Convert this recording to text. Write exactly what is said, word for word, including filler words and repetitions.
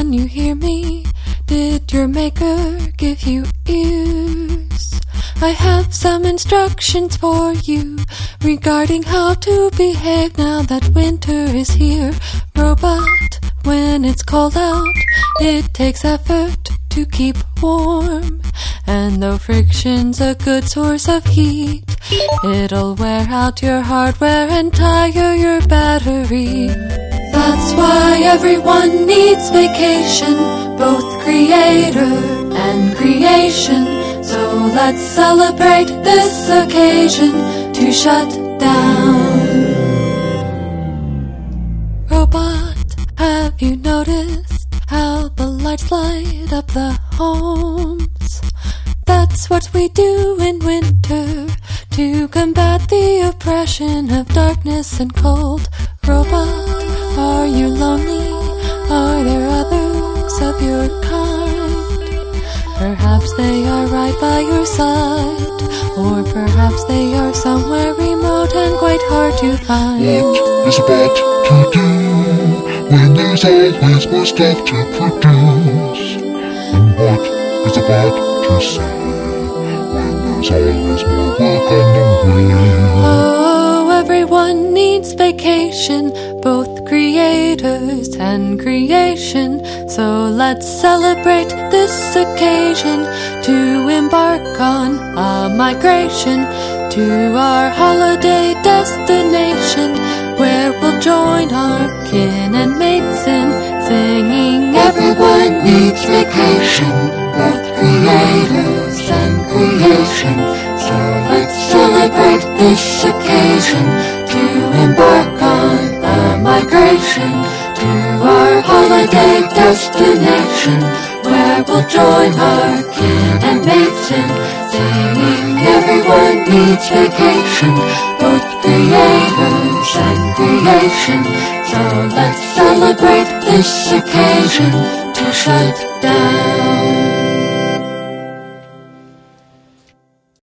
Can you hear me? Did your maker give you ears? I have some instructions for you regarding how to behave now that winter is here. Robot, when it's cold out, it takes effort to keep warm. And though friction's a good source of heat, it'll wear out your hardware and tire your battery. That's why everyone needs vacation, both creator and creation. So let's celebrate this occasion to shut down. Robot, have you noticed how the lights light up the homes? That's what we do in winter to combat the oppression of darkness and cold. Robot, are you lonely? Are there others of your kind? Perhaps they are right by your side, or perhaps they are somewhere remote and quite hard to find. What is a bot to do when there's always more stuff to produce? And what is a bot to say when there's always more work on the way? Oh, everyone needs vacation, both creators and creation. So let's celebrate this occasion to embark on a migration to our holiday destination, where we'll join our kin and mates in singing. Everyone needs vacation, both creators and creation. So let's celebrate this occasion to embark on a migration to our holiday destination, where we'll join our kin and mates in singing. Everyone needs vacation, both creators and creation. So let's celebrate this occasion to shut down.